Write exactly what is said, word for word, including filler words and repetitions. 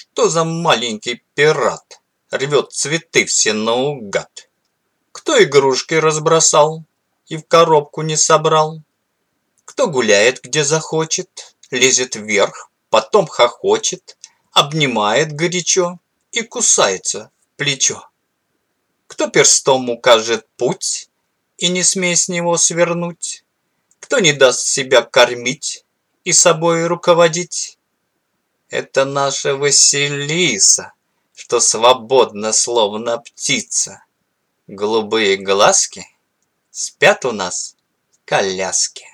Что за маленький пират рвет цветы все наугад? Кто игрушки разбросал и в коробку не собрал? Кто гуляет где захочет, лезет вверх, потом хохочет, обнимает горячо и кусается в плечо? Кто перстом укажет путь и не смей с него свернуть? Кто не даст себя кормить и собой руководить? Это наша Василиса, что свободна, словно птица. Голубые глазки спят у нас в коляске.